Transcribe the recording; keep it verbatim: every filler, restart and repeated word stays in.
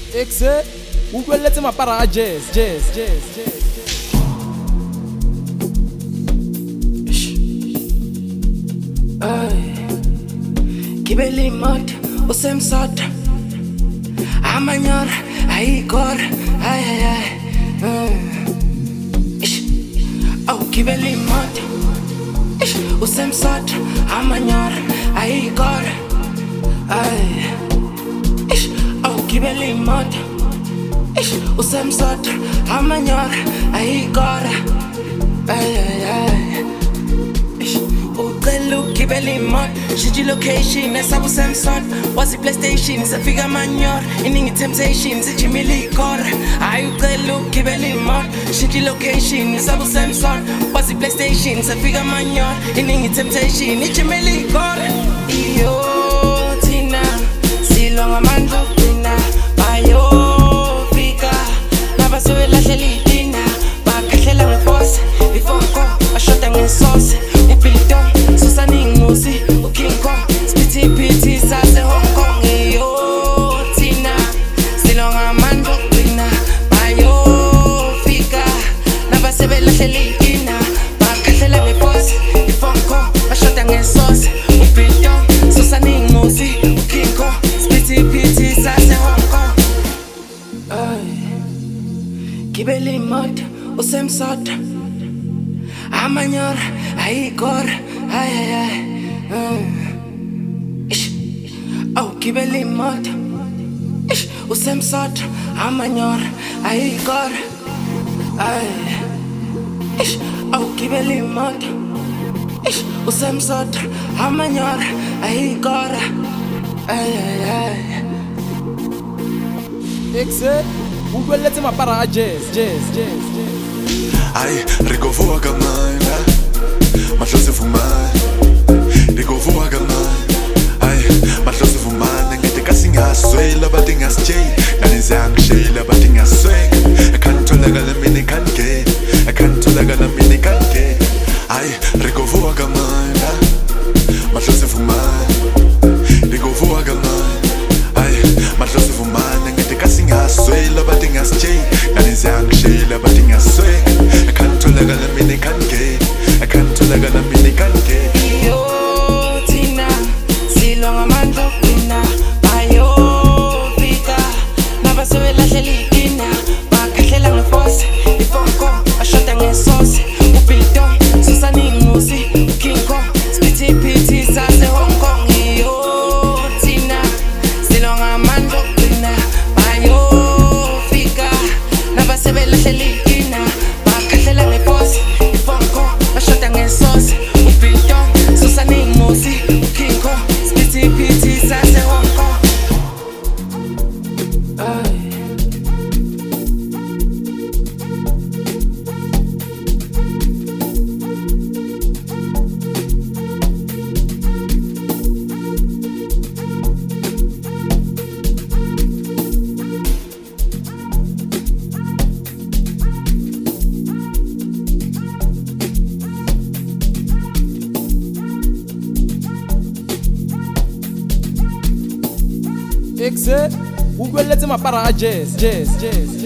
Exe, o ukweletse mapara a jazz, jazz, jazz, jazz. Ay, kibeli mat, usemsata. Amanyor, ayikor, ay ay ay. Ish, oh kibeli mat, ish, usemsata. Amanyor, ayikor, ay. Ish, oh kibeli mat, ish, usemsata. Amanyor, ayikor, ay ay ay. Look, keep a limit. Should you location? That's how Samsung. What's the PlayStation? It's a figure manure. In any temptations, it's Jimmy Lee Core. I look, keep a limit. Should you location? It's how Samsung. What's the PlayStation? It's a figure manure. In any temptation, it's Jimmy Lee Core. Yo, Tina, si long a man look Tina. Bayo, Vika, never saw it like a Tina. Back a little boss. Before I shot them in sauce. Musi, King Kong, spitty pity, sass Hong Kong, yo, Tina, Silong a man, Tina, Bayo, Fika, never say Bella Selina, Bacatella, me boss, if Hong Kong, I shot and sauce, Upito, Susaning Musi, King Kong, spitty pity, sass Hong Kong. Ay, Kibeli Mud, Osem Sot, Amanyor, Aikor, ay ay ay. Mm. Ish, oh kibeli mat, ish, usemsot, amanyor, ayikor, ay. Ish, oh kibeli mat, ish, usemsot, amanyor, ayikor, ay ay ay. Exe, o ukweletse mapara a jazz, jazz, jazz, jazz. Ay, ricovo a camina, mahlose fumane. Ricovo a camina, ay, mahlose fumane. Ngithi kasingaswela bathi ngasitshela, nanize angishela bathi ngasweka. Akantholakala mina can't get, akantholakala mina can't get. Ay, ricovo a camina, mahlose fumane. Ricovo a camina, ay, mahlose fumane. Ngithi kasingaswela bathi ngasitshela, nanize angishela bathi ngasweka. Akantholakala mina can't get, akantholakala mina can't get. Exe, o ukweletse mapara a jazz, jazz, jazz.